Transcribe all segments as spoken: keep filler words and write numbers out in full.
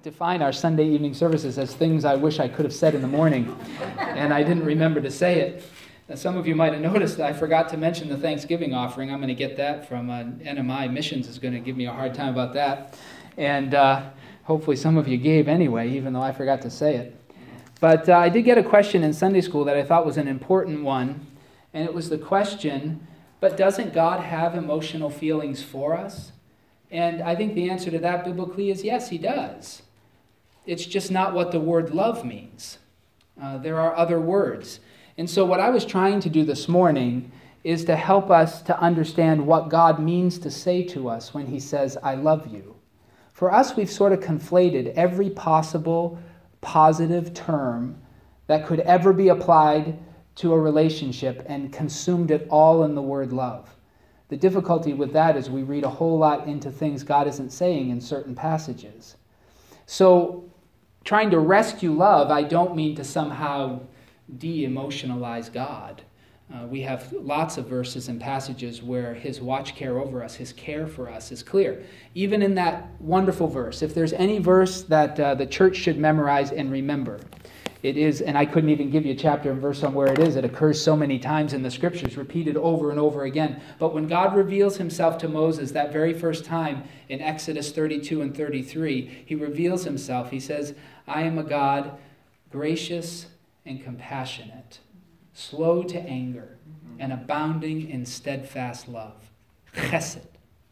define our Sunday evening services as things I wish I could have said in the morning, and I didn't remember to say it. Now, some of you might have noticed that I forgot to mention the Thanksgiving offering. I'm going to get that from uh, N M I. Missions is going to give me a hard time about that. And uh, hopefully some of you gave anyway, even though I forgot to say it. But uh, I did get a question in Sunday school that I thought was an important one, and it was the question, but doesn't God have emotional feelings for us? And I think the answer to that biblically is yes, he does. It's just not what the word love means. Uh, there are other words. And so what I was trying to do this morning is to help us to understand what God means to say to us when he says, I love you. For us, we've sort of conflated every possible positive term that could ever be applied to a relationship and consumed it all in the word love. The difficulty with that is we read a whole lot into things God isn't saying in certain passages. So trying to rescue love, I don't mean to somehow de-emotionalize God. Uh, we have lots of verses and passages where his watch care over us, his care for us is clear. Even in that wonderful verse, if there's any verse that uh, the church should memorize and remember, it is, and I couldn't even give you a chapter and verse on where it is. It occurs so many times in the scriptures, repeated over and over again. But when God reveals himself to Moses that very first time in Exodus thirty-two and thirty-three, he reveals himself. He says, I am a God gracious and compassionate, slow to anger, and abounding in steadfast love. Chesed.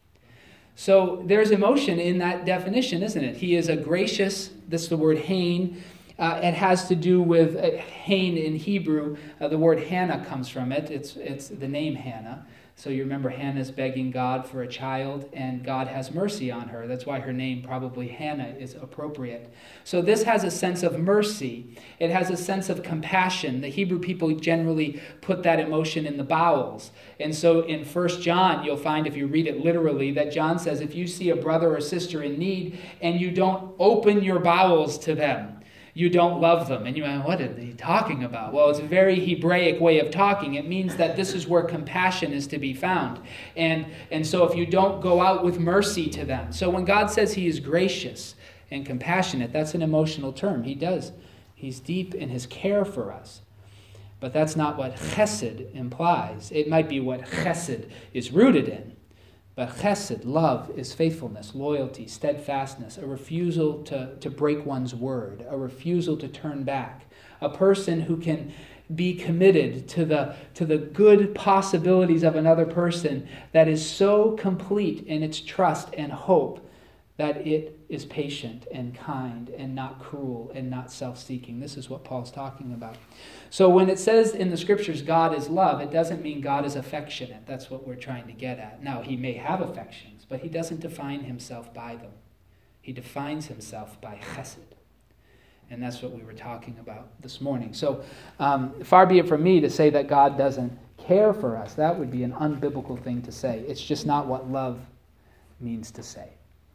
So there's emotion in that definition, isn't it? He is a gracious, that's the word hain. Uh, it has to do with uh, hain in Hebrew. Uh, the word Hannah comes from it. It's it's the name Hannah. So you remember Hannah's begging God for a child, and God has mercy on her. That's why her name, probably Hannah, is appropriate. So this has a sense of mercy. It has a sense of compassion. The Hebrew people generally put that emotion in the bowels. And so in First John, you'll find, if you read it literally, that John says, if you see a brother or sister in need and you don't open your bowels to them, you don't love them. And you go, what are they talking about? Well, it's a very Hebraic way of talking. It means that this is where compassion is to be found. And, and so if you don't go out with mercy to them. So when God says he is gracious and compassionate, that's an emotional term. He does. He's deep in his care for us. But that's not what chesed implies. It might be what chesed is rooted in. But chesed, love, is faithfulness, loyalty, steadfastness, a refusal to, to break one's word, a refusal to turn back, a person who can be committed to the, to the good possibilities of another person that is so complete in its trust and hope that it is patient and kind and not cruel and not self-seeking. This is what Paul's talking about. So when it says in the scriptures God is love, it doesn't mean God is affectionate. That's what we're trying to get at. Now, he may have affections, but he doesn't define himself by them. He defines himself by chesed. And that's what we were talking about this morning. So um, far be it from me to say that God doesn't care for us. That would be an unbiblical thing to say. It's just not what love means to say,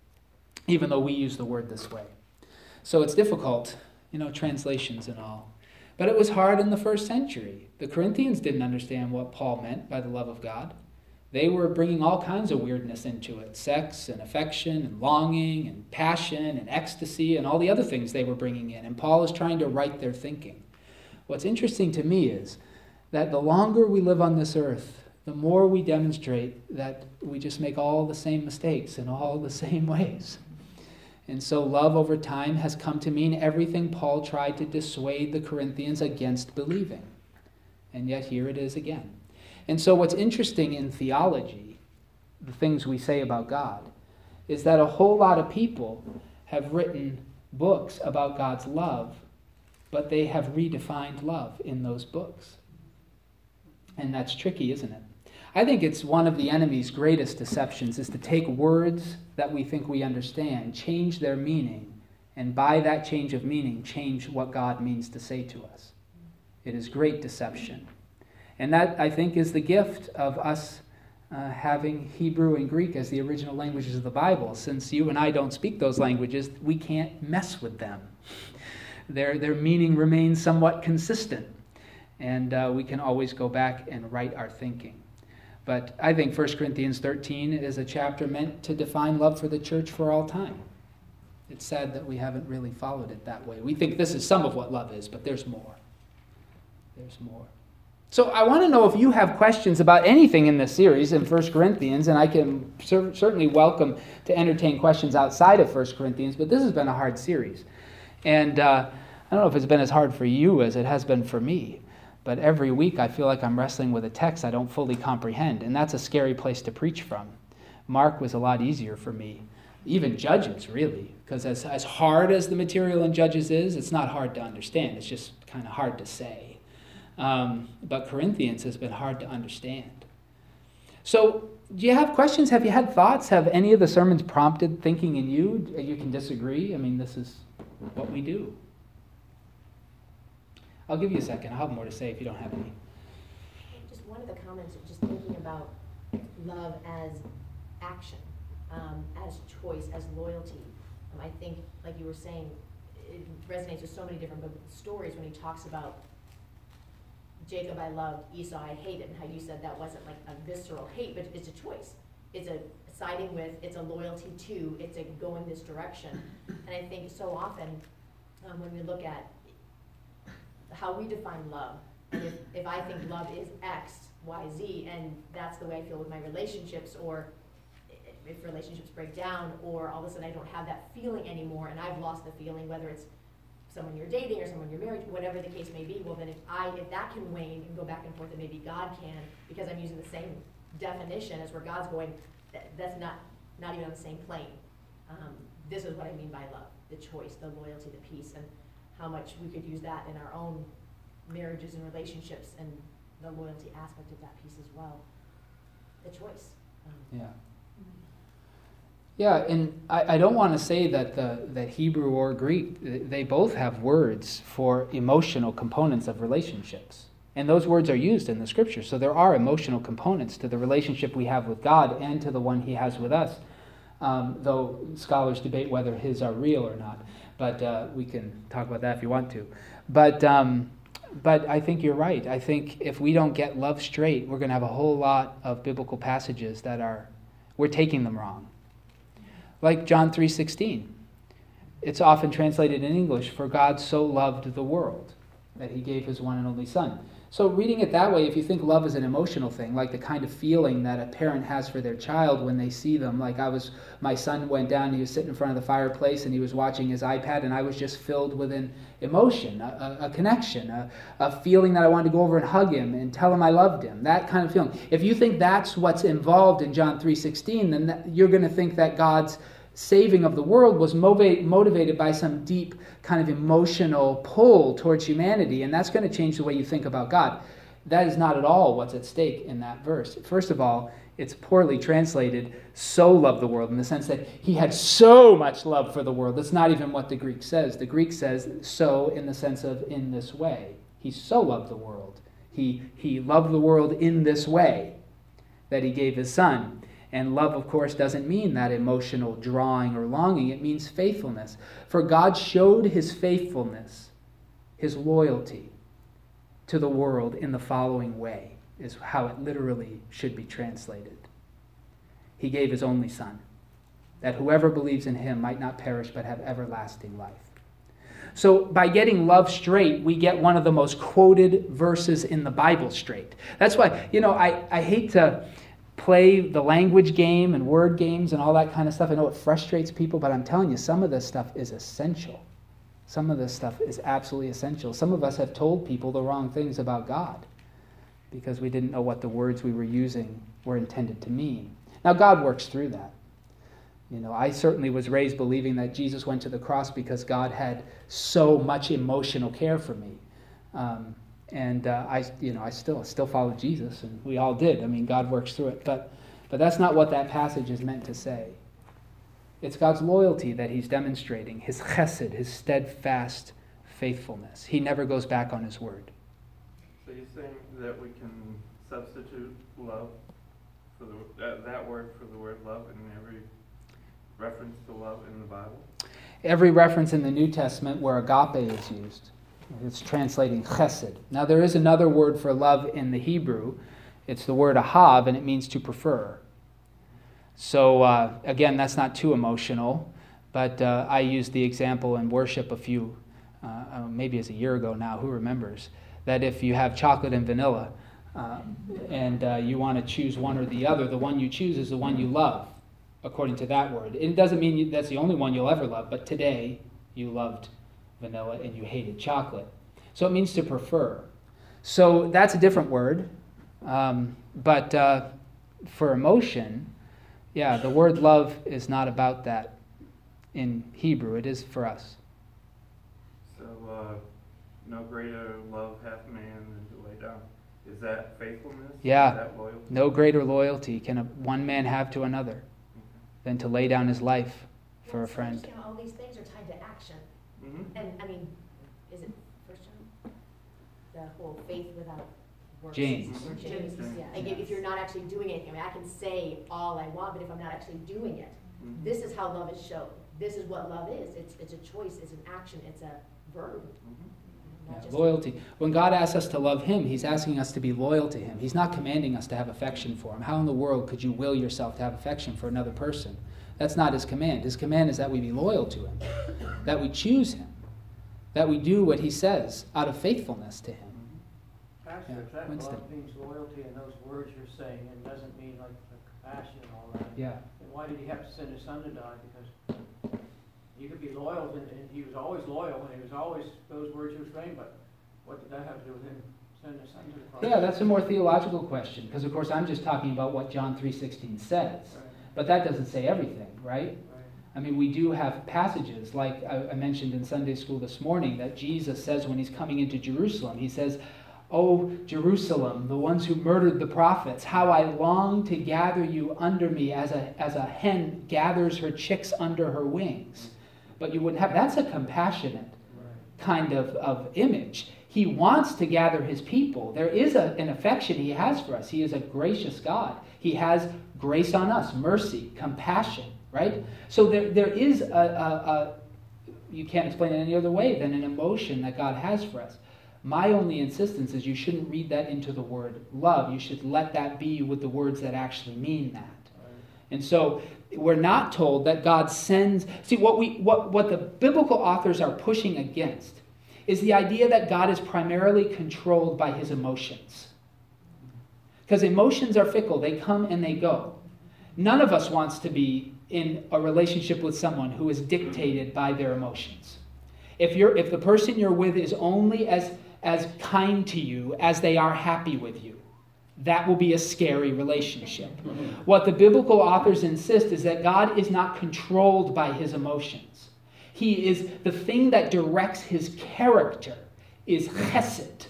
even though we use the word this way. So it's difficult, you know, translations and all. But it was hard in the first century. The Corinthians didn't understand what Paul meant by the love of God. They were bringing all kinds of weirdness into it. Sex and affection and longing and passion and ecstasy and all the other things they were bringing in. And Paul is trying to right their thinking. What's interesting to me is that the longer we live on this earth, the more we demonstrate that we just make all the same mistakes in all the same ways. And so love over time has come to mean everything Paul tried to dissuade the Corinthians against believing. And yet here it is again. And so what's interesting in theology, the things we say about God, is that a whole lot of people have written books about God's love, but they have redefined love in those books. And that's tricky, isn't it? I think it's one of the enemy's greatest deceptions is to take words that we think we understand, change their meaning, and by that change of meaning, change what God means to say to us. It is great deception. And that, I think, is the gift of us uh, having Hebrew and Greek as the original languages of the Bible. Since you and I don't speak those languages, we can't mess with them. Their, their meaning remains somewhat consistent, and uh, we can always go back and right our thinking. But I think First Corinthians thirteen is a chapter meant to define love for the church for all time. It's sad that we haven't really followed it that way. We think this is some of what love is, but there's more. There's more. So I want to know if you have questions about anything in this series in First Corinthians, and I can cer- certainly welcome to entertain questions outside of First Corinthians, but this has been a hard series. And uh, I don't know if it's been as hard for you as it has been for me, but every week I feel like I'm wrestling with a text I don't fully comprehend, and that's a scary place to preach from. Mark was a lot easier for me. Even Judges, really, because as, as hard as the material in Judges is, it's not hard to understand. It's just kind of hard to say. Um, but Corinthians has been hard to understand. So, do you have questions? Have you had thoughts? Have any of the sermons prompted thinking in you? You can disagree. I mean, this is what we do. I'll give you a second. I'll have more to say if you don't have any. Just one of the comments, just thinking about love as action, um, as choice, as loyalty. Um, I think, like you were saying, it resonates with so many different stories when he talks about Jacob I loved, Esau I hated, and how you said that wasn't like a visceral hate, but it's a choice. It's a siding with, it's a loyalty to, it's a going this direction. And I think so often um, when we look at how we define love, and if, if I think love is X, Y, Z, and that's the way I feel with my relationships, or if relationships break down, or all of a sudden I don't have that feeling anymore, and I've lost the feeling, whether it's someone you're dating or someone you're married to, whatever the case may be, well then if I if that can wane and go back and forth, then maybe God can, because I'm using the same definition as where God's going, that, that's not not even on the same plane. Um, this is what I mean by love, the choice, the loyalty, the peace, and how much we could use that in our own marriages and relationships, and the loyalty aspect of that piece as well. The choice. Um, yeah. Yeah, and I, I don't want to say that the that Hebrew or Greek, they both have words for emotional components of relationships. And those words are used in the Scripture. So there are emotional components to the relationship we have with God and to the one he has with us, um, though scholars debate whether his are real or not. But uh, we can talk about that if you want to. But um, but I think you're right. I think if we don't get love straight, we're going to have a whole lot of biblical passages that are, we're taking them wrong. Like John three sixteen. It's often translated in English, for God so loved the world that he gave his one and only son. So reading it that way, if you think love is an emotional thing, like the kind of feeling that a parent has for their child when they see them, like I was, my son went down, he was sitting in front of the fireplace and he was watching his iPad, and I was just filled with an emotion, a, a connection, a, a feeling that I wanted to go over and hug him and tell him I loved him, that kind of feeling. If you think that's what's involved in John three sixteen, then that, you're going to think that God's saving of the world was motivate, motivated by some deep kind of emotional pull towards humanity, and that's going to change the way you think about God. That is not at all what's at stake in that verse. First of all, it's poorly translated, so loved the world, in the sense that he had so much love for the world. That's not even what the Greek says. The Greek says so in the sense of in this way. He so loved the world. He, he loved the world in this way, that he gave his son. And love, of course, doesn't mean that emotional drawing or longing. It means faithfulness. For God showed his faithfulness, his loyalty to the world in the following way, is how it literally should be translated. He gave his only son, that whoever believes in him might not perish but have everlasting life. So by getting love straight, we get one of the most quoted verses in the Bible straight. That's why, you know, I, I hate to play the language game and word games and all that kind of stuff. I know it frustrates people, but I'm telling you, some of this stuff is essential. Some of this stuff is absolutely essential. Some of us have told people the wrong things about God because we didn't know what the words we were using were intended to mean. Now, God works through that. You know, I certainly was raised believing that Jesus went to the cross because God had so much emotional care for me. Um, And uh, I, you know, I still still follow Jesus, and we all did. I mean, God works through it, but but that's not what that passage is meant to say. It's God's loyalty that he's demonstrating, his chesed, his steadfast faithfulness. He never goes back on his word. So you're saying that we can substitute love for the that, that word for the word love in every reference to love in the Bible? Every reference in the New Testament where agape is used. It's translating chesed. Now there is another word for love in the Hebrew. It's the word ahav, and it means to prefer. So uh, again, that's not too emotional, But uh, I used the example in worship a few, uh, uh, maybe it's a year ago now, who remembers, that if you have chocolate and vanilla uh, and uh, you want to choose one or the other, the one you choose is the one you love, according to that word. It doesn't mean you, that's the only one you'll ever love, but today you loved vanilla and you hated chocolate. So it means to prefer. So that's a different word. Um, but uh, for emotion, yeah, the word love is not about that in Hebrew. It is for us. So, uh, no greater love hath man than to lay down. Is that faithfulness? Yeah. Is that loyalty? No greater loyalty can a, one man have to another Okay. than to lay down his life for Yeah, a so friend. understand all these things are tied to action. Mm-hmm. And, I mean, is it First John? The whole faith without works. James. Or James, James. yeah. Like, if if you're not actually doing anything, I mean, I can say all I want, but if I'm not actually doing it, Mm-hmm. this is how love is shown. This is what love is. It's, it's a choice, it's an action, it's a verb. Mm-hmm. not Yeah, just- loyalty. When God asks us to love him, he's asking us to be loyal to him. He's not commanding us to have affection for him. How in the world could you will yourself to have affection for another person? That's not his command. His command is that we be loyal to him, that we choose him, that we do what he says out of faithfulness to him. Pastor, Yeah, if that Winston. love means loyalty in those words you're saying, and doesn't mean like the compassion and all that, Yeah. then why did he have to send his son to die? Because you could be loyal, and, and he was always loyal, and he was always those words he was saying, but what did that have to do with him sending his son to the cross? Yeah, that's a more theological question, because of course I'm just talking about what John three sixteen says. Right, But that doesn't say everything, right? right. I mean, we do have passages, like I, I mentioned in Sunday school this morning, that Jesus says when he's coming into Jerusalem, he says, "O Jerusalem, the ones who murdered the prophets, how I long to gather you under me as a, as a hen gathers her chicks under her wings." But you wouldn't have, that's a compassionate Right. kind of, of image. He wants to gather his people. There is a, an affection he has for us. He is a gracious God. He has grace on us, mercy, compassion, right? So there, there is a, a, a, you can't explain it any other way than an emotion that God has for us. My only insistence is you shouldn't read that into the word love. You should let that be with the words that actually mean that. Right. And so we're not told that God sends... See, what we what, what the biblical authors are pushing against is the idea that God is primarily controlled by his emotions. Because emotions are fickle. They come and they go. None of us wants to be in a relationship with someone who is dictated by their emotions. If you're if the person you're with is only as, as kind to you as they are happy with you, that will be a scary relationship. What the biblical authors insist is that God is not controlled by his emotions. He is, the thing that directs his character is chesed,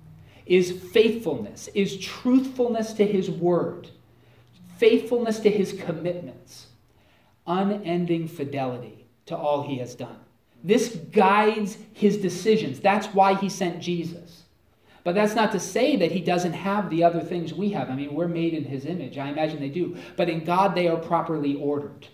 is faithfulness, is truthfulness to his word, faithfulness to his commitments, unending fidelity to all he has done. This guides his decisions. That's why he sent Jesus. But that's not to say that he doesn't have the other things we have. I mean, we're made in his image. I imagine they do. But in God, they are properly ordered.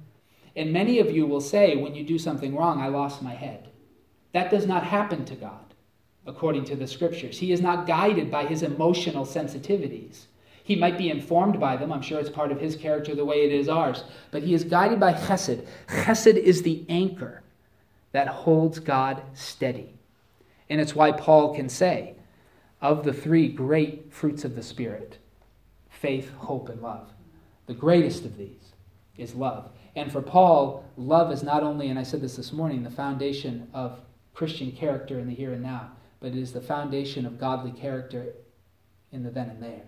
And many of you will say, when you do something wrong, I lost my head. That does not happen to God, according to the scriptures. He is not guided by his emotional sensitivities. He might be informed by them. I'm sure it's part of his character the way it is ours. But he is guided by chesed. Chesed is the anchor that holds God steady. And it's why Paul can say, of the three great fruits of the Spirit, faith, hope, and love, the greatest of these is love. And for Paul, love is not only, and I said this this morning, the foundation of Christian character in the here and now, but it is the foundation of godly character in the then and there.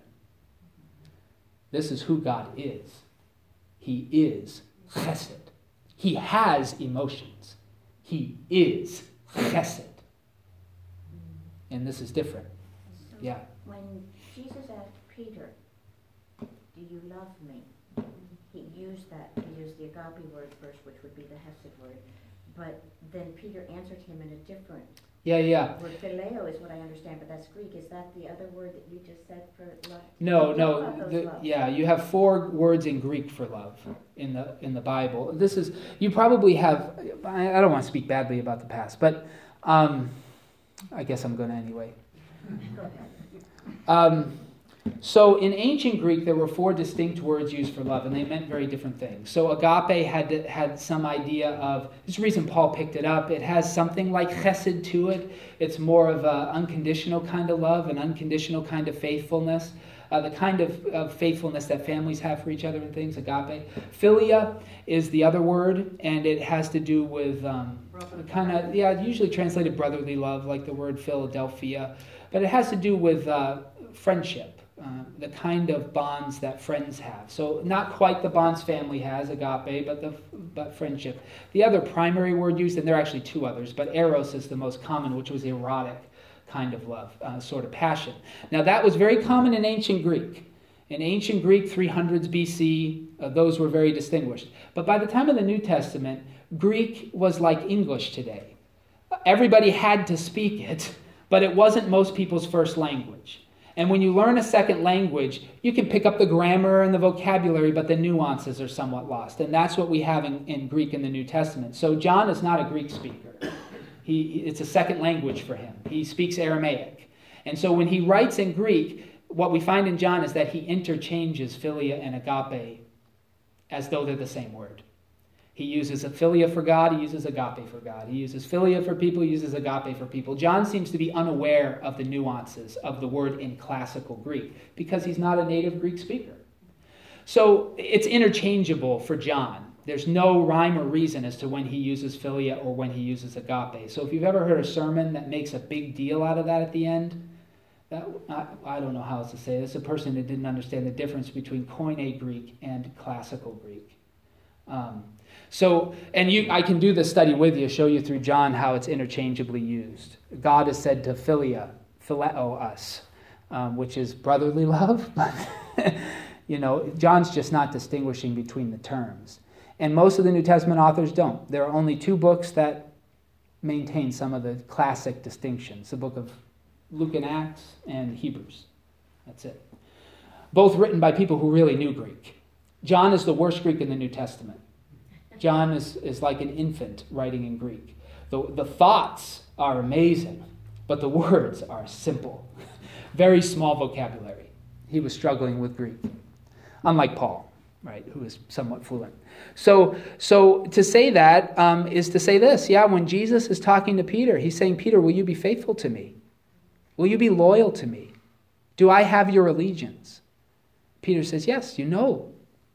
This is who God is. He is chesed. He has emotions. He is chesed. And this is different. So Yeah. When Jesus asked Peter, "Do you love me?" He used that, he used the agape word first, which would be the hesed word. But then Peter answered him in a different Yeah, yeah. word. Phileo is what I understand, but that's Greek. Is that the other word that you just said for love? No, Talk no. about those The, loves. yeah, you have four words in Greek for love in the in the Bible. This is you probably have. I, I don't want to speak badly about the past, but um, I guess I'm going to anyway. Go ahead. Um, So in ancient Greek, there were four distinct words used for love, and they meant very different things. So agape had to, had some idea of, this is the reason Paul picked it up, it has something like chesed to it. It's more of an unconditional kind of love, an unconditional kind of faithfulness, uh, the kind of, of faithfulness that families have for each other and things, agape. Philia is the other word, and it has to do with um, kind of, yeah, usually translated brotherly love, like the word Philadelphia, but it has to do with uh, friendship. Uh, the kind of bonds that friends have. So not quite the bonds family has, agape, but the but friendship. The other primary word used, and there are actually two others, but eros is the most common, which was erotic kind of love, uh, sort of passion. Now that was very common in ancient Greek. In ancient Greek, three hundreds B C, uh, those were very distinguished. But by the time of the New Testament, Greek was like English today. Everybody had to speak it, but it wasn't most people's first language. And when you learn a second language, you can pick up the grammar and the vocabulary, but the nuances are somewhat lost. And that's what we have in, in Greek in the New Testament. So John is not a Greek speaker. He, it's a second language for him. He speaks Aramaic. And so when he writes in Greek, what we find in John is that he interchanges philia and agape as though they're the same word. He uses a philia for God, he uses agape for God. He uses philia for people, he uses agape for people. John seems to be unaware of the nuances of the word in classical Greek because he's not a native Greek speaker. So it's interchangeable for John. There's no rhyme or reason as to when he uses philia or when he uses agape. So if you've ever heard a sermon that makes a big deal out of that at the end, that, I, I don't know how else to say this, a person that didn't understand the difference between Koine Greek and classical Greek. Um, So, and you, I can do this study with you, show you through John how it's interchangeably used. God is said to philia, phileo us, um, which is brotherly love. But, you know, John's just not distinguishing between the terms. And most of the New Testament authors don't. There are only two books that maintain some of the classic distinctions. The book of Luke and Acts and Hebrews. That's it. Both written by people who really knew Greek. John is the worst Greek in the New Testament. John is, is like an infant writing in Greek. The, the thoughts are amazing, but the words are simple. Very small vocabulary. He was struggling with Greek. Unlike Paul, right, who is somewhat fluent. So, so to say that um, is to say this. Yeah, when Jesus is talking to Peter, he's saying, Peter, will you be faithful to me? Will you be loyal to me? Do I have your allegiance? Peter says, yes, you know.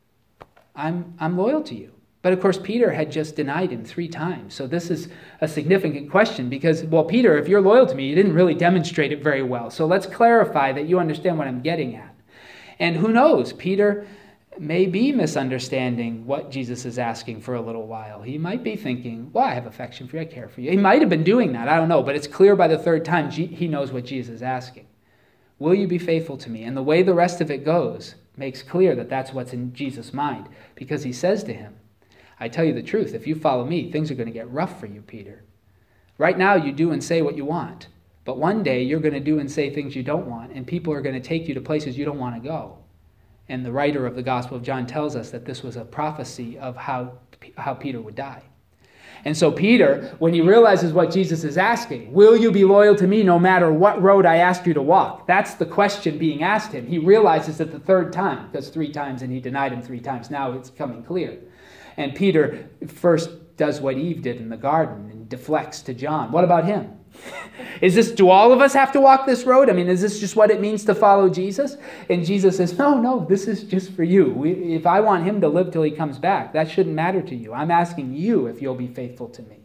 I'm, I'm loyal to you. But of course, Peter had just denied him three times. So this is a significant question because, well, Peter, if you're loyal to me, you didn't really demonstrate it very well. So let's clarify that you understand what I'm getting at. And who knows, Peter may be misunderstanding what Jesus is asking for a little while. He might be thinking, well, I have affection for you, I care for you. He might have been doing that, I don't know. But it's clear by the third time he knows what Jesus is asking. Will you be faithful to me? And the way the rest of it goes makes clear that that's what's in Jesus' mind. Because he says to him, I tell you the truth, if you follow me, things are going to get rough for you, Peter. Right now, you do and say what you want. But one day, you're going to do and say things you don't want, and people are going to take you to places you don't want to go. And the writer of the Gospel of John tells us that this was a prophecy of how, how Peter would die. And so Peter, when he realizes what Jesus is asking, will you be loyal to me no matter what road I ask you to walk? That's the question being asked him. He realizes it the third time, because three times, and he denied him three times. Now it's coming clear. And Peter first does what Eve did in the garden and deflects to John. What about him? Is this, do all of us have to walk this road? I mean, is this just what it means to follow Jesus? And Jesus says, no, no, this is just for you. We, if I want him to live till he comes back, that shouldn't matter to you. I'm asking you if you'll be faithful to me.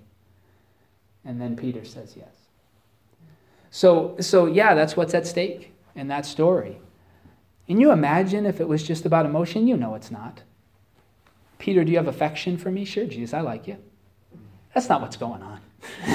And then Peter says yes. So, so yeah, that's what's at stake in that story. Can you imagine if it was just about emotion? You know it's not. Peter, do you have affection for me? Sure, Jesus, I like you. That's not what's going on.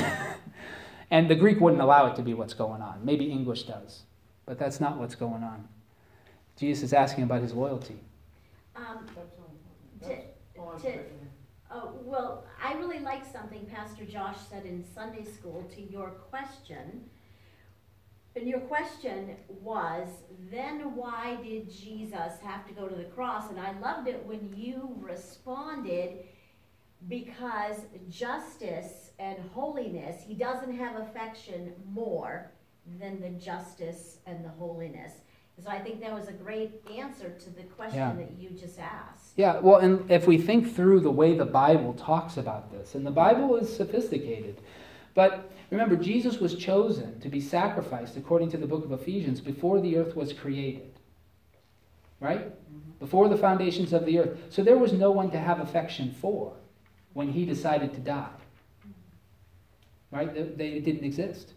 And the Greek wouldn't allow it to be what's going on. Maybe English does. But that's not what's going on. Jesus is asking about his loyalty. Um, to, to, oh, well, I really like something Pastor Josh said in Sunday school to your question. And your question was, then why did Jesus have to go to the cross? And I loved it when you responded, because justice and holiness, he doesn't have affection more than the justice and the holiness. So I think that was a great answer to the question Yeah. that you just asked. Yeah, well, and if we think through the way the Bible talks about this, and the Bible is sophisticated, but remember, Jesus was chosen to be sacrificed, according to the book of Ephesians, before the earth was created. Right? Before the foundations of the earth. So there was no one to have affection for when he decided to die. Right? They, they didn't exist.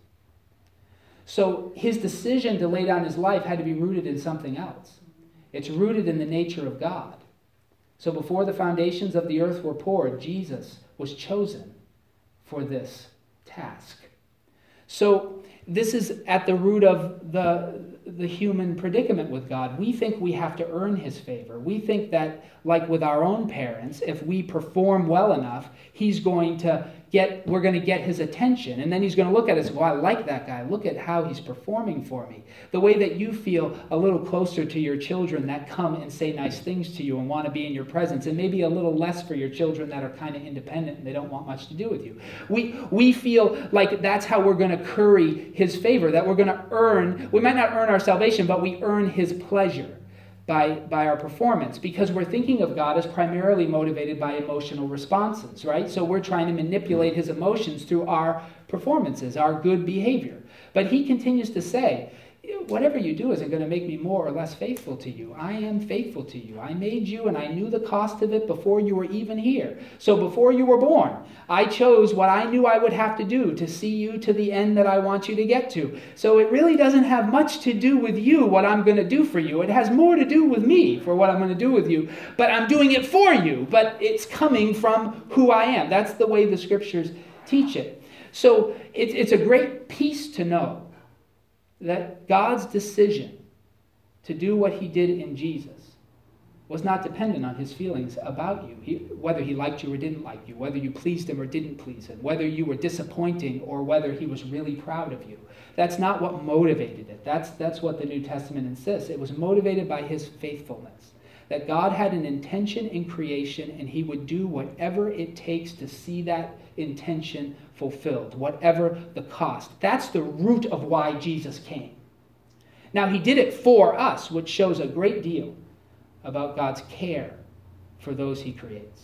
So his decision to lay down his life had to be rooted in something else. It's rooted in the nature of God. So before the foundations of the earth were poured, Jesus was chosen for this task. So this is at the root of the, the human predicament with God. We think we have to earn his favor. We think that, like with our own parents, if we perform well enough, he's going to get, we're going to get his attention. And then he's going to look at us, well, I like that guy. Look at how he's performing for me. The way that you feel a little closer to your children that come and say nice things to you and want to be in your presence, and maybe a little less for your children that are kind of independent and they don't want much to do with you. We, we feel like that's how we're going to curry his favor, that we're going to earn, we might not earn our salvation, but we earn his pleasure by, by our performance, because we're thinking of God as primarily motivated by emotional responses, right? So we're trying to manipulate his emotions through our performances, our good behavior. But he continues to say, whatever you do isn't going to make me more or less faithful to you. I am faithful to you. I made you and I knew the cost of it before you were even here. So before you were born, I chose what I knew I would have to do to see you to the end that I want you to get to. So it really doesn't have much to do with you, what I'm going to do for you. It has more to do with me for what I'm going to do with you. But I'm doing it for you. But it's coming from who I am. That's the way the scriptures teach it. So it's, it's a great piece to know that God's decision to do what he did in Jesus was not dependent on his feelings about you, he, whether he liked you or didn't like you, whether you pleased him or didn't please him, whether you were disappointing or whether he was really proud of you. That's not what motivated it. That's, that's what the New Testament insists. It was motivated by his faithfulness, that God had an intention in creation and he would do whatever it takes to see that intention fulfilled, whatever the cost. That's the root of why Jesus came. Now, he did it for us, which shows a great deal about God's care for those he creates.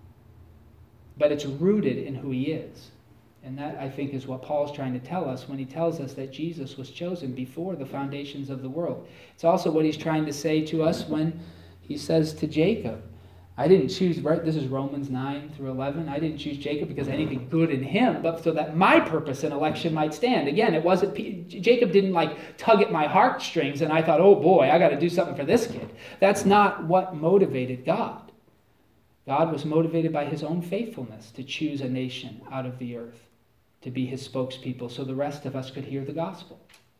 But it's rooted in who he is. And that, I think, is what Paul's trying to tell us when he tells us that Jesus was chosen before the foundations of the world. It's also what he's trying to say to us when he says to Jacob, I didn't choose, right? This is Romans nine through eleven. I didn't choose Jacob because anything good in him, but so that my purpose in election might stand. Again, it wasn't, Jacob didn't like tug at my heartstrings and I thought, oh boy, I got to do something for this kid. That's not what motivated God. God was motivated by his own faithfulness to choose a nation out of the earth to be his spokespeople so the rest of us could hear the gospel.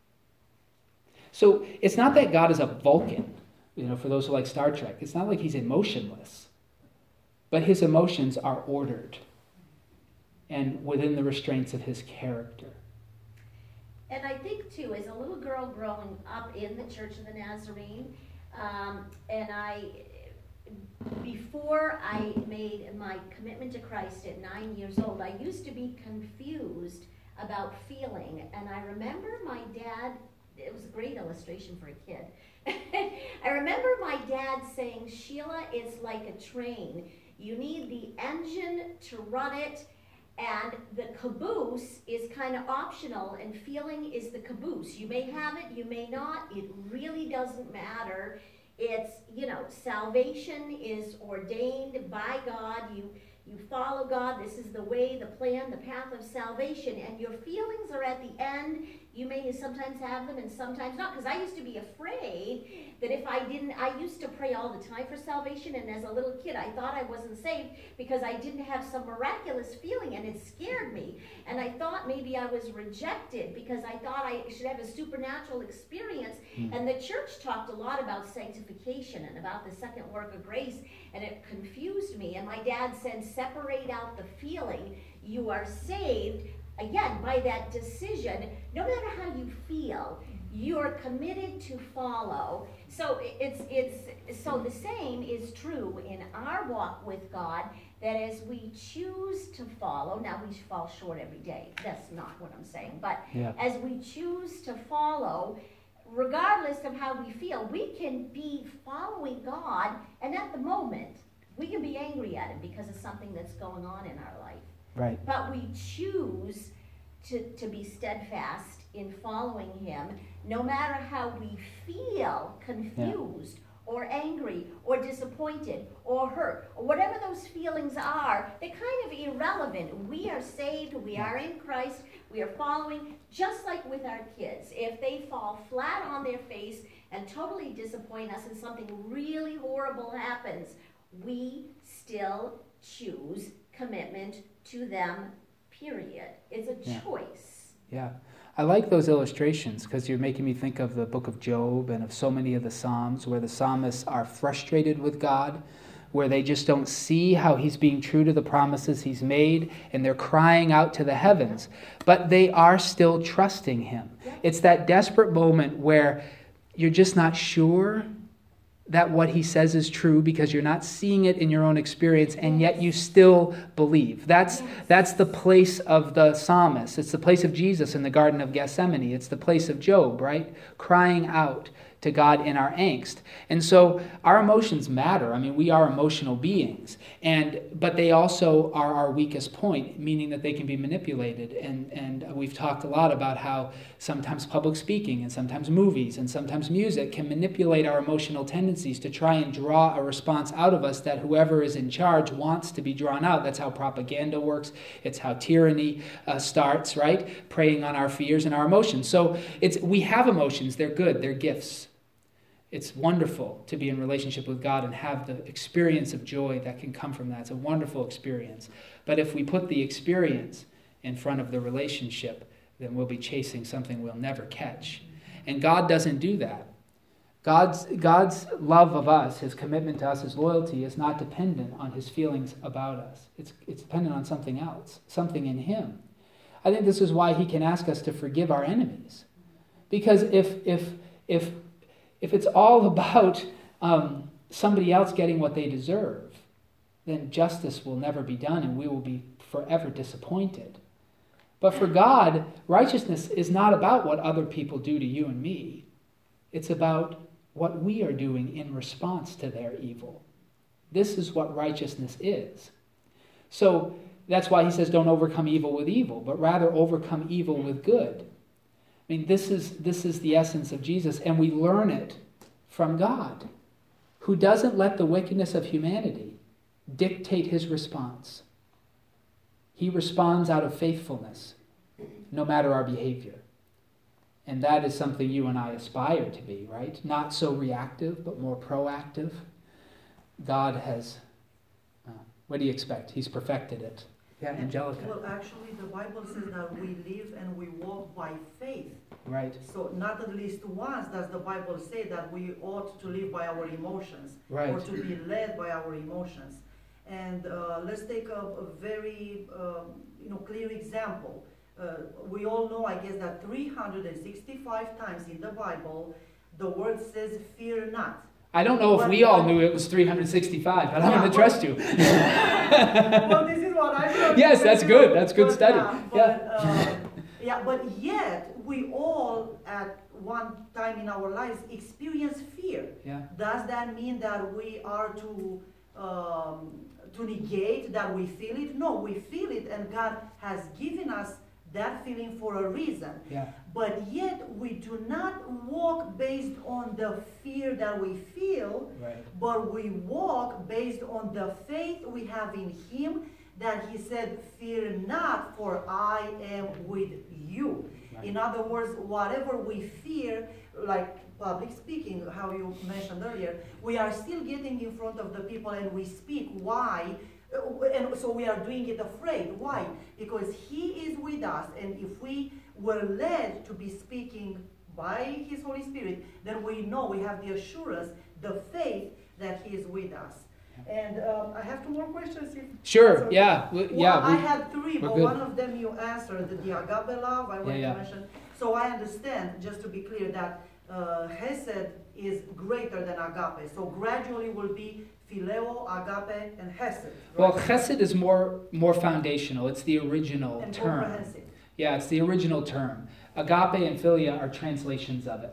So it's not that God is a Vulcan. You know, for those who like Star Trek, it's not like he's emotionless, but his emotions are ordered and within the restraints of his character. And I think, too, as a little girl growing up in the Church of the Nazarene, um, and I, before I made my commitment to Christ at nine years old, I used to be confused about feeling. And I remember my dad, it was a great illustration for a kid. I remember my dad saying, Sheila, it's like a train. You need the engine to run it, and the caboose is kind of optional, and feeling is the caboose. You may have it, you may not. It really doesn't matter. It's, you know, salvation is ordained by God. You You follow God. This is the way, the plan, the path of salvation. And your feelings are at the end. You may sometimes have them and sometimes not. Because I used to be afraid that if I didn't, I used to pray all the time for salvation. And as a little kid, I thought I wasn't saved because I didn't have some miraculous feeling. And it scared me. And I thought maybe I was rejected because I thought I should have a supernatural experience. Mm. And the church talked a lot about sanctification and about the second work of grace. And it confused me. And my dad said, separate out the feeling. You are saved, again, by that decision. No matter how you feel, you're committed to follow. So it's it's so the same is true in our walk with God, that as we choose to follow, now we fall short every day. That's not what I'm saying. But yeah. as we choose to follow, regardless of how we feel, we can be following God, and at the moment, we can be angry at him because of something that's going on in our life. Right. But we choose to, to be steadfast in following him, no matter how we feel confused, yeah, or angry, or disappointed, or hurt, or whatever those feelings are. They're kind of irrelevant. We are saved, we are in Christ, we are following, just like with our kids. If they fall flat on their face and totally disappoint us and something really horrible happens, we still choose commitment to them, period. It's a yeah. choice. Yeah. I like those illustrations because you're making me think of the book of Job and of so many of the Psalms where the psalmists are frustrated with God, where they just don't see how he's being true to the promises he's made, and they're crying out to the heavens. But they are still trusting him. It's that desperate moment where you're just not sure that what he says is true because you're not seeing it in your own experience, and yet you still believe. That's that's the place of the psalmist. It's the place of Jesus in the Garden of Gethsemane. It's the place of Job, right? Crying out to God in our angst. And so our emotions matter. I mean, we are emotional beings, and but they also are our weakest point, meaning that they can be manipulated. And, and we've talked a lot about how sometimes public speaking and sometimes movies and sometimes music can manipulate our emotional tendencies to try and draw a response out of us that whoever is in charge wants to be drawn out. That's how propaganda works. It's how tyranny uh, starts, right? Preying on our fears and our emotions. So it's we have emotions. They're good. They're gifts. It's wonderful to be in relationship with God and have the experience of joy that can come from that. It's a wonderful experience. But if we put the experience in front of the relationship, then we'll be chasing something we'll never catch. And God doesn't do that. God's, God's love of us, his commitment to us, his loyalty is not dependent on his feelings about us. It's, it's dependent on something else, something in him. I think this is why he can ask us to forgive our enemies. Because if if if If it's all about um, somebody else getting what they deserve, then justice will never be done and we will be forever disappointed. But for God, righteousness is not about what other people do to you and me. It's about what we are doing in response to their evil. This is what righteousness is. So that's why he says don't overcome evil with evil, but rather overcome evil with good. I mean, this is this is the essence of Jesus, and we learn it from God, who doesn't let the wickedness of humanity dictate his response. He responds out of faithfulness, no matter our behavior. And that is something you and I aspire to be, right? Not so reactive, but more proactive. God has, uh, what do you expect? He's perfected it. Yeah, Angelica. Well, actually, the Bible says that we live and we walk by faith. Right. So not at least once does the Bible say that we ought to live by our emotions, right, or to be led by our emotions. And uh, let's take a, a very um, you know clear example. Uh, we all know, I guess, that three hundred sixty-five times in the Bible, the word says, "Fear not." I don't know if we all knew it was three hundred sixty-five, but I'm yeah, going to trust you. Well, this is what I heard. Yes, that's good. That's good but, study. Uh, but, yeah. Uh, yeah, but yet we all at one time in our lives experience fear. Yeah. Does that mean that we are to um, to negate that we feel it? No, we feel it, and God has given us that feeling for a reason. Yeah. But yet we do not walk based on the fear that we feel, right, but we walk based on the faith we have in him, that he said, "Fear not, for I am with you." Right. In other words, whatever we fear, like public speaking, how you mentioned earlier, we are still getting in front of the people and we speak. Why? And so we are doing it afraid. Why? Because he is with us, and if we were led to be speaking by his Holy Spirit, then we know, we have the assurance, the faith that he is with us. And um, I have two more questions. If sure, yeah. Well, yeah I had three, but good. one of them you answered, the agape love, I want yeah, yeah. to mention. So I understand, just to be clear, that uh, Hesed is greater than agape. So gradually will be Phileo, agape, and Hesed. Right? Well, Chesed is more more foundational. It's the original and term. comprehensive. Yeah, it's the original term. Agape and Philia are translations of it.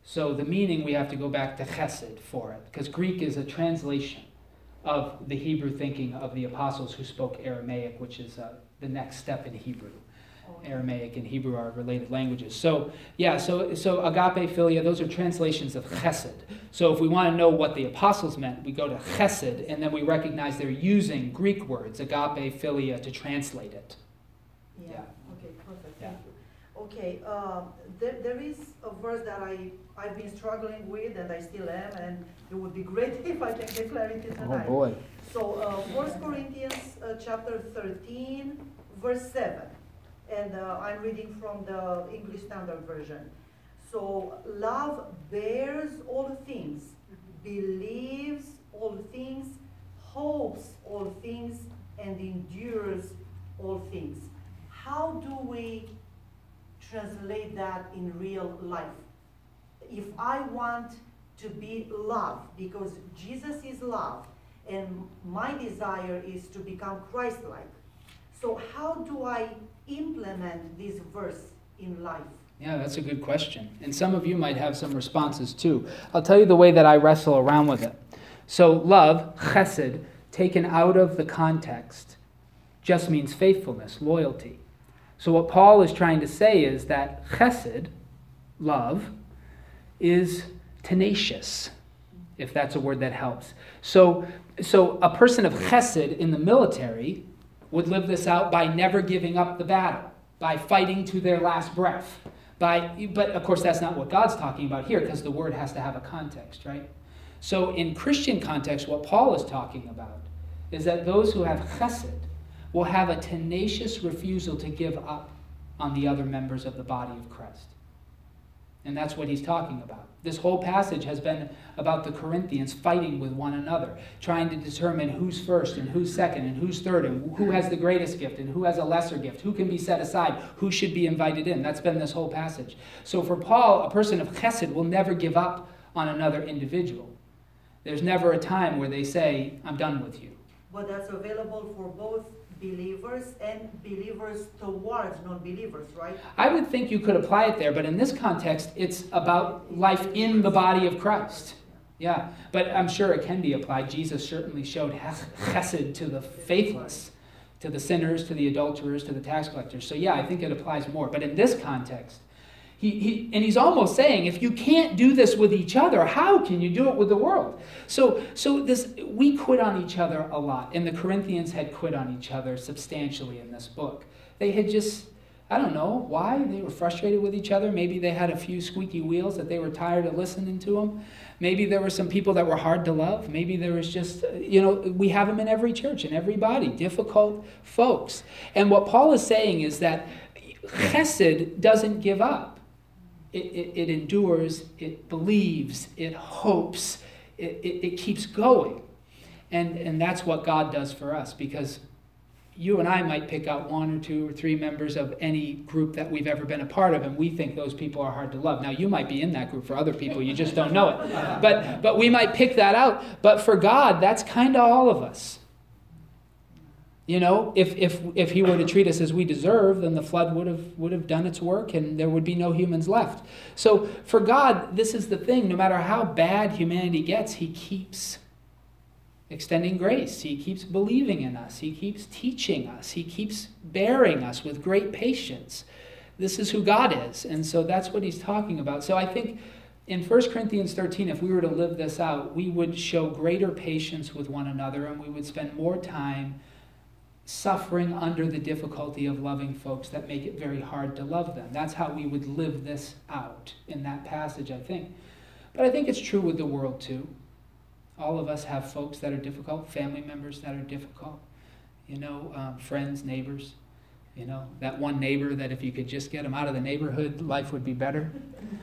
So the meaning, we have to go back to chesed for it, because Greek is a translation of the Hebrew thinking of the apostles who spoke Aramaic, which is uh, the next step in Hebrew. Aramaic and Hebrew are related languages. So, yeah, so so agape, philia, those are translations of chesed. So if we want to know what the apostles meant, we go to chesed, and then we recognize they're using Greek words, agape, philia, to translate it. Yeah, Yeah. okay, perfect, Yeah. thank you. Okay, uh, there, there is a verse that I, I've been struggling with, and I still am, and it would be great if I can get clarity tonight. Oh boy. So, uh, First Corinthians uh, chapter thirteen, verse seven. And uh, I'm reading from the English Standard Version. So, love bears all things, believes all things, hopes all things, and endures all things. How do we translate that in real life? If I want to be loved, because Jesus is love, and my desire is to become Christ-like. So how do I implement this verse in life? Yeah, that's a good question. And some of you might have some responses too. I'll tell you the way that I wrestle around with it. So love, chesed, taken out of the context, just means faithfulness, loyalty. So what Paul is trying to say is that chesed, love, is tenacious, if that's a word that helps. So, so a person of chesed in the military would live this out by never giving up the battle, by fighting to their last breath. By, but of course that's not what God's talking about here, because the word has to have a context, right? So in Christian context, what Paul is talking about is that those who have chesed will have a tenacious refusal to give up on the other members of the body of Christ. And that's what he's talking about. This whole passage has been about the Corinthians fighting with one another, trying to determine who's first and who's second and who's third and who has the greatest gift and who has a lesser gift, who can be set aside, who should be invited in. That's been this whole passage. So for Paul, a person of chesed will never give up on another individual. There's never a time where they say, I'm done with you. But that's available for both believers and believers towards non-believers, right? I would think you could apply it there, but in this context, it's about life in the body of Christ. Yeah, but I'm sure it can be applied. Jesus certainly showed chesed to the faithless, to the sinners, to the adulterers, to the tax collectors. So yeah, I think it applies more. But in this context, He, he, and he's almost saying, if you can't do this with each other, how can you do it with the world? So, so this we quit on each other a lot, and the Corinthians had quit on each other substantially in this book. They had just, I don't know why, they were frustrated with each other. Maybe they had a few squeaky wheels that they were tired of listening to them. Maybe there were some people that were hard to love. Maybe there was just, you know, we have them in every church, in every body, difficult folks. And what Paul is saying is that chesed doesn't give up. It, it, it endures, it believes, it hopes, it, it, it keeps going. And, and that's what God does for us, because you and I might pick out one or two or three members of any group that we've ever been a part of, and we think those people are hard to love. Now, you might be in that group for other people, you just don't know it. But, but we might pick that out. But for God, that's kind of all of us. You know, if, if if he were to treat us as we deserve, then the flood would have would have done its work and there would be no humans left. So for God, this is the thing. No matter how bad humanity gets, he keeps extending grace. He keeps believing in us. He keeps teaching us. He keeps bearing us with great patience. This is who God is. And so that's what he's talking about. So I think in First Corinthians thirteen, if we were to live this out, we would show greater patience with one another, and we would spend more time suffering under the difficulty of loving folks that make it very hard to love them. That's how we would live this out in that passage, I think. But I think it's true with the world too. All of us have folks that are difficult, family members that are difficult, you know, um, friends, neighbors, you know, that one neighbor that if you could just get them out of the neighborhood, life would be better.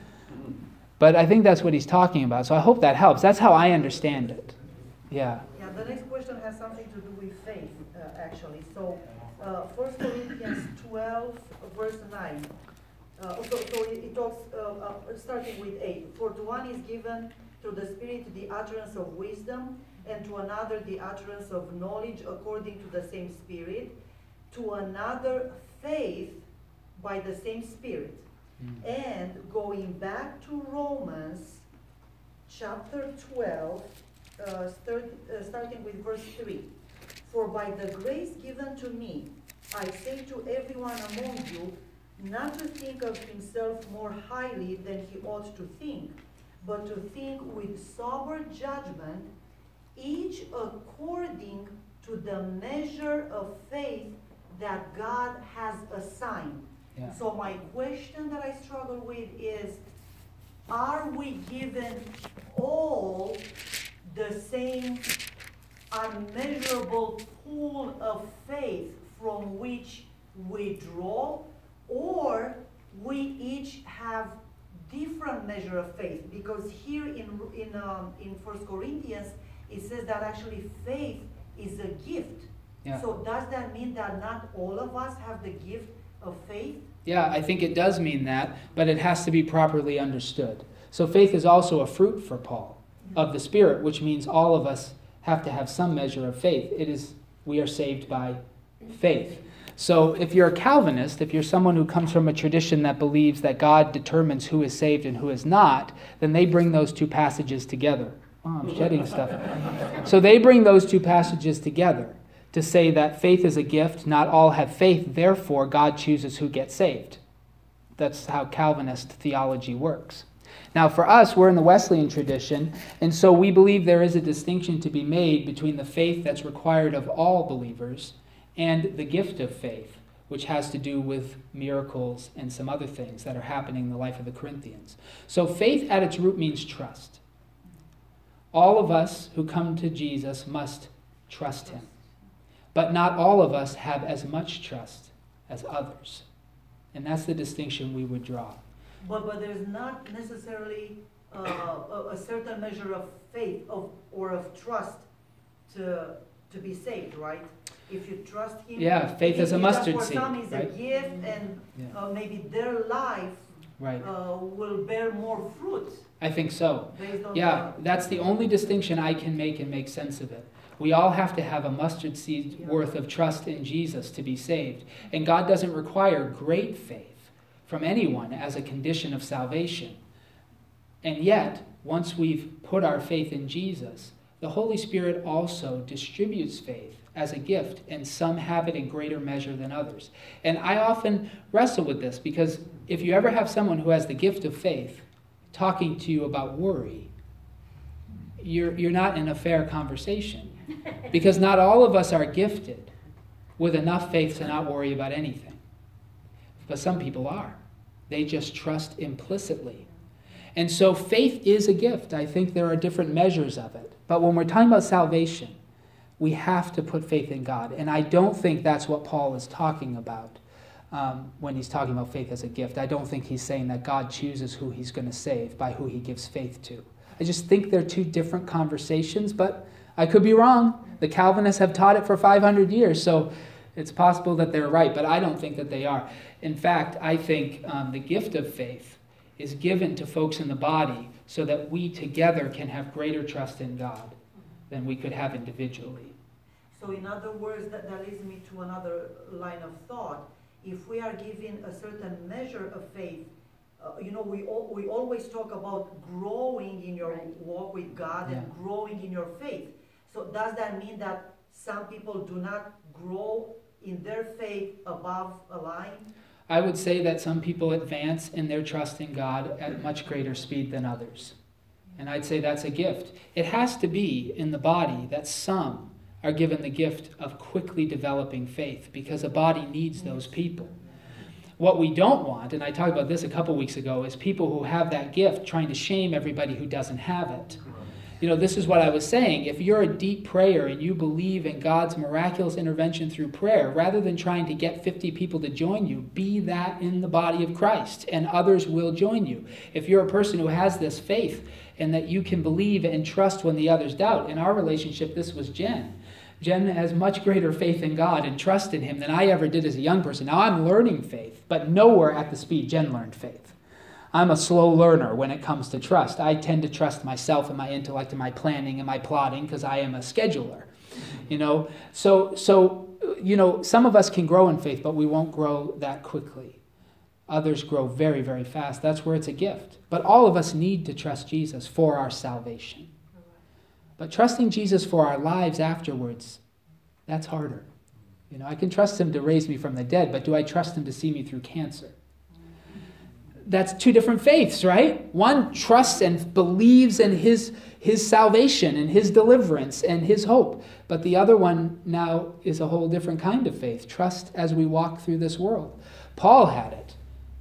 But I think that's what he's talking about. So I hope that helps. That's how I understand it. Yeah. Yeah, the next question has something to do with faith, uh, actually. So, uh, First Corinthians twelve, verse nine. Uh, so, so it, it talks, uh, uh, starting with eight. For to one is given through the Spirit the utterance of wisdom, and to another the utterance of knowledge according to the same Spirit, to another faith by the same Spirit, Mm. And going back to Romans chapter twelve, uh, start, uh, starting with verse three. For by the grace given to me, I say to everyone among you, not to think of himself more highly than he ought to think, but to think with sober judgment, each according to the measure of faith that God has assigned. Yeah. So my question that I struggle with is, are we given all the same unmeasurable pool of faith from which we draw, or we each have different measure of faith? Because here in in um, in First Corinthians it says that actually faith is a gift. Yeah. So does that mean that not all of us have the gift of faith? Yeah, I think it does mean that, but it has to be properly understood. So faith is also a fruit for Paul of the Spirit, which means all of us have to have some measure of faith. It is, we are saved by faith. So if you're a Calvinist, if you're someone who comes from a tradition that believes that God determines who is saved and who is not, then they bring those two passages together. Oh, I'm shedding stuff. So they bring those two passages together to say that faith is a gift, not all have faith, therefore God chooses who gets saved. That's how Calvinist theology works. Now for us, we're in the Wesleyan tradition, and so we believe there is a distinction to be made between the faith that's required of all believers and the gift of faith, which has to do with miracles and some other things that are happening in the life of the Corinthians. So faith at its root means trust. All of us who come to Jesus must trust him. But not all of us have as much trust as others. And that's the distinction we would draw. But but there's not necessarily uh, a, a certain measure of faith of or of trust to to be saved, right? If you trust him. Yeah, faith is a mustard for seed. For some, it's right? a gift, and yeah. uh, maybe their life right. uh, will bear more fruit. I think so. Yeah, the, that's the only distinction I can make and make sense of it. We all have to have a mustard seed yeah. worth of trust in Jesus to be saved. And God doesn't require great faith from anyone as a condition of salvation. And yet, once we've put our faith in Jesus, the Holy Spirit also distributes faith as a gift, and some have it in greater measure than others. And I often wrestle with this, because if you ever have someone who has the gift of faith talking to you about worry, you're, you're not in a fair conversation. Because not all of us are gifted with enough faith to not worry about anything. But some people are. They just trust implicitly. And so faith is a gift. I think there are different measures of it. But when we're talking about salvation, we have to put faith in God. And I don't think that's what Paul is talking about um, when he's talking about faith as a gift. I don't think he's saying that God chooses who he's going to save by who he gives faith to. I just think they're two different conversations, but I could be wrong. The Calvinists have taught it for five hundred years, so it's possible that they're right, but I don't think that they are. In fact, I think um, the gift of faith is given to folks in the body so that we together can have greater trust in God than we could have individually. So in other words, that, that leads me to another line of thought. If we are given a certain measure of faith, uh, you know, we all, we always talk about growing in your right. walk with God yeah. and growing in your faith. So does that mean that some people do not grow in their faith above a line? I would say that some people advance in their trust in God at much greater speed than others. And I'd say that's a gift. It has to be in the body that some are given the gift of quickly developing faith, because a body needs those people. What we don't want, and I talked about this a couple weeks ago, is people who have that gift trying to shame everybody who doesn't have it. You know, this is what I was saying. If you're a deep prayer and you believe in God's miraculous intervention through prayer, rather than trying to get fifty people to join you, be that in the body of Christ, and others will join you. If you're a person who has this faith and that you can believe and trust when the others doubt. In our relationship, this was Jen. Jen has much greater faith in God and trust in him than I ever did as a young person. Now I'm learning faith, but nowhere at the speed Jen learned faith. I'm a slow learner when it comes to trust. I tend to trust myself and my intellect and my planning and my plotting because I am a scheduler. You know, so so you know, some of us can grow in faith, but we won't grow that quickly. Others grow very, very fast. That's where it's a gift. But all of us need to trust Jesus for our salvation. But trusting Jesus for our lives afterwards, that's harder. You know, I can trust him to raise me from the dead, but do I trust him to see me through cancer? That's two different faiths, right? One trusts and believes in his, his salvation and his deliverance and his hope. But the other one now is a whole different kind of faith. Trust as we walk through this world. Paul had it.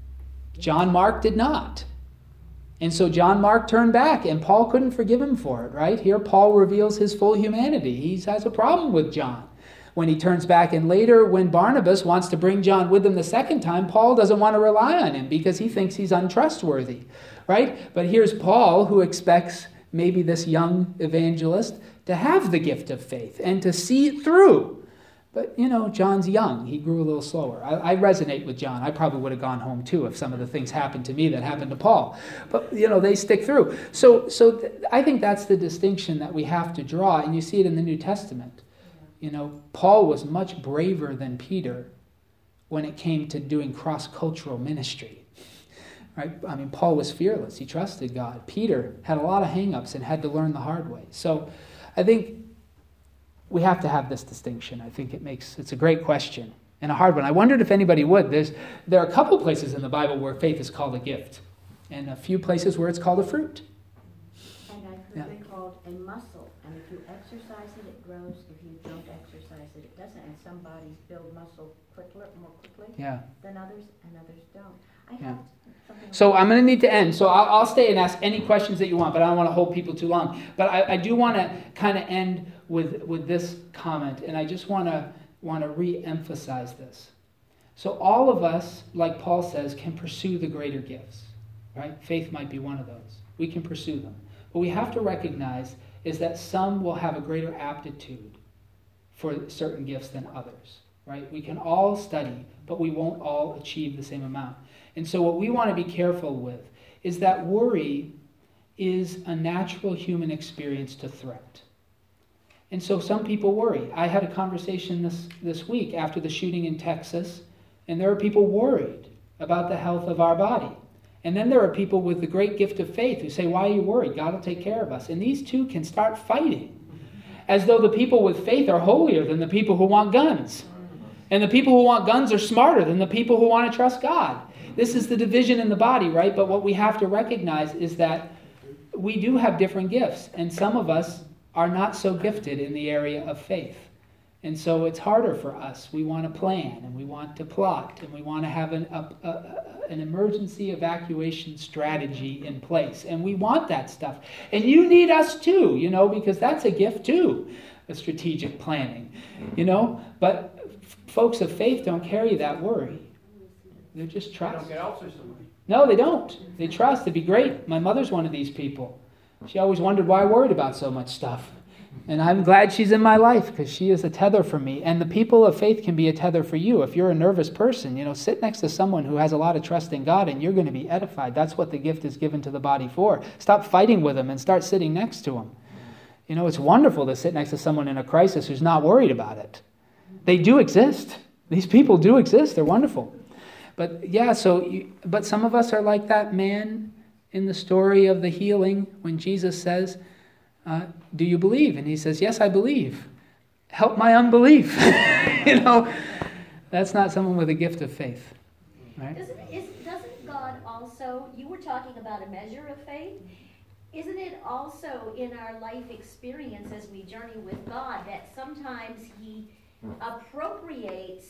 John Mark did not. And so John Mark turned back, and Paul couldn't forgive him for it, right? Here Paul reveals his full humanity. He has a problem with John when he turns back. And later, when Barnabas wants to bring John with him the second time, Paul doesn't want to rely on him because he thinks he's untrustworthy, right? But here's Paul, who expects maybe this young evangelist to have the gift of faith and to see it through. But, you know, John's young. He grew a little slower. I, I resonate with John. I probably would have gone home, too, if some of the things happened to me that happened to Paul. But, you know, they stick through. So so th- I think that's the distinction that we have to draw, and you see it in the New Testament. You know, Paul was much braver than Peter when it came to doing cross-cultural ministry. Right? I mean, Paul was fearless. He trusted God. Peter had a lot of hang-ups and had to learn the hard way. So I think we have to have this distinction. I think it makes, it's a great question and a hard one. I wondered if anybody would. There's, there are a couple places in the Bible where faith is called a gift and a few places where it's called a fruit. And I've heard Yeah. it called a muscle. And if you exercise it, it grows. If you don't exercise it, it doesn't. And some bodies build muscle quickly, more quickly Yeah. than others, and others don't. I Yeah. have something. So I'm going to need to end. So I'll, I'll stay and ask any questions that you want, but I don't want to hold people too long. But I, I do want to kind of end with, with this comment, and I just want to want to re-emphasize this. So all of us, like Paul says, can pursue the greater gifts, right? Faith might be one of those. We can pursue them. What we have to recognize is that some will have a greater aptitude for certain gifts than others, right? We can all study, but we won't all achieve the same amount. And so what we want to be careful with is that worry is a natural human experience to threat. And so some people worry. I had a conversation this, this week after the shooting in Texas, and there are people worried about the health of our body. And then there are people with the great gift of faith who say, why are you worried? God will take care of us. And these two can start fighting, as though the people with faith are holier than the people who want guns. And the people who want guns are smarter than the people who want to trust God. This is the division in the body, right? But what we have to recognize is that we do have different gifts, and some of us are not so gifted in the area of faith. And so it's harder for us. We want to plan, and we want to plot, and we want to have an, a, a, an emergency evacuation strategy in place. And we want that stuff. And you need us too, you know, because that's a gift too, a strategic planning, you know. But f- folks of faith don't carry that worry. They're just They trust. don't get ulcers so much. No, they don't. They trust. It'd be great. My mother's one of these people. She always wondered why I worried about so much stuff. And I'm glad she's in my life because she is a tether for me. And the people of faith can be a tether for you. If you're a nervous person, you know, sit next to someone who has a lot of trust in God and you're going to be edified. That's what the gift is given to the body for. Stop fighting with them and start sitting next to them. You know, it's wonderful to sit next to someone in a crisis who's not worried about it. They do exist. These people do exist. They're wonderful. But yeah, so, you, but some of us are like that man in the story of the healing when Jesus says, uh, do you believe? And he says, yes, I believe. Help my unbelief. You know, that's not someone with a gift of faith. Right? Doesn't, is, doesn't God also, you were talking about a measure of faith, isn't it also in our life experience as we journey with God that sometimes he appropriates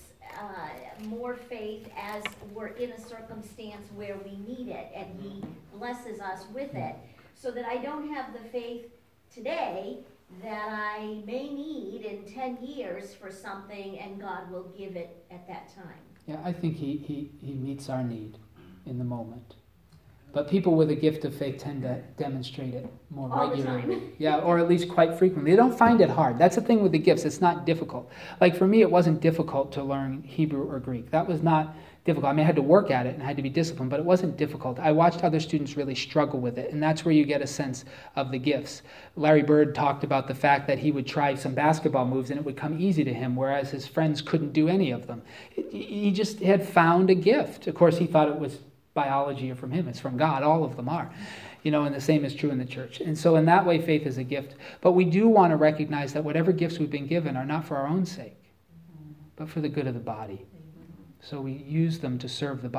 uh, more faith as we're in a circumstance where we need it, and he blesses us with it, so that I don't have the faith today that I may need in ten years for something, and God will give it at that time. Yeah, I think he, he, he meets our need in the moment. But people with a gift of faith tend to demonstrate it more All the regularly. time. Yeah, or at least quite frequently. They don't find it hard. That's the thing with the gifts. It's not difficult. Like for me, it wasn't difficult to learn Hebrew or Greek. That was not difficult. I mean, I had to work at it and I had to be disciplined, but it wasn't difficult. I watched other students really struggle with it, and that's where you get a sense of the gifts. Larry Bird talked about the fact that he would try some basketball moves and it would come easy to him, whereas his friends couldn't do any of them. He just had found a gift. Of course, he thought it was biology or from him. It's from God. All of them are. You know, and the same is true in the church. And so in that way, faith is a gift. But we do want to recognize that whatever gifts we've been given are not for our own sake, but for the good of the body. So we use them to serve the body.